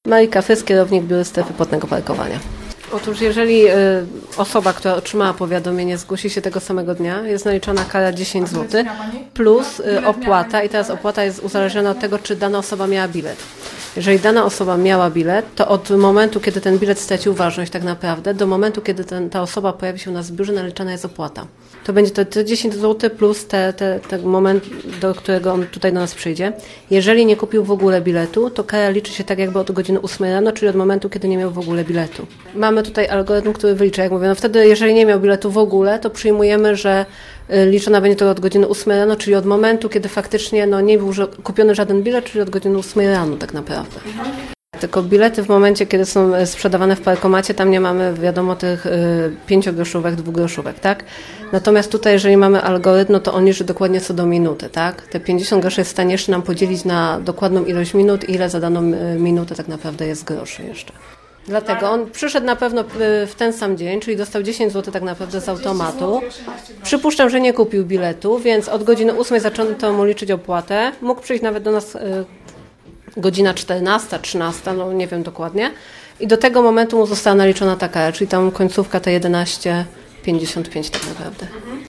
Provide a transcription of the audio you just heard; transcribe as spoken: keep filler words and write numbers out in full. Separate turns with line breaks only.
Marika Fys, kierownik Biura Strefy Płatnego Parkowania. Otóż jeżeli y, osoba, która otrzymała powiadomienie, zgłosi się tego samego dnia, jest naliczona kara dziesięć złotych plus y, opłata i teraz opłata jest uzależniona od tego, czy dana osoba miała bilet. Jeżeli dana osoba miała bilet, to od momentu, kiedy ten bilet stracił ważność tak naprawdę, do momentu, kiedy ten, ta osoba pojawi się u nas w biurze, naliczana jest opłata. To będzie to te dziesięć złotych plus te, te, ten moment, do którego on tutaj do nas przyjdzie. Jeżeli nie kupił w ogóle biletu, to kara liczy się tak jakby od godziny ósmej rano, czyli od momentu, kiedy nie miał w ogóle biletu. Mamy tutaj algorytm, który wylicza, jak mówię, no wtedy jeżeli nie miał biletu w ogóle, to przyjmujemy, że liczona będzie to od godziny ósmej rano, czyli od momentu, kiedy faktycznie no, nie był kupiony żaden bilet, czyli od godziny ósmej rano tak naprawdę. Tylko bilety w momencie, kiedy są sprzedawane w parkomacie, tam nie mamy, wiadomo, tych y, pięciogroszówek, dwugroszówek, tak? Natomiast tutaj, jeżeli mamy algorytm, no to on liczy dokładnie co do minuty, tak? Te pięćdziesiąt groszy jest w stanie jeszcze nam podzielić na dokładną ilość minut, ile za daną minutę tak naprawdę jest groszy jeszcze. Dlatego on przyszedł na pewno w ten sam dzień, czyli dostał dziesięć złotych tak naprawdę z automatu. Przypuszczam, że nie kupił biletu, więc od godziny ósmej zaczęto mu liczyć opłatę. Mógł przyjść nawet do nas y, godzina czternasta, trzynasta, no nie wiem dokładnie. I do tego momentu mu została naliczona ta kara, czyli tam końcówka te jedenaście pięćdziesiąt pięć tak naprawdę.